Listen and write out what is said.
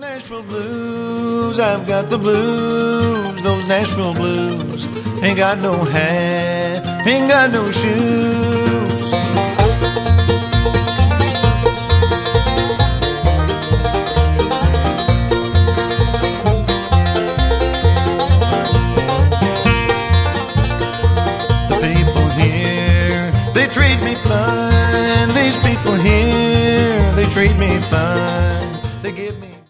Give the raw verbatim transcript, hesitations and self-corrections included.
Nashville blues, I've got the blues. Those Nashville blues. Ain't got no hat, ain't got no shoes. The people here, they treat me fine. These people here, they treat me fine. They give me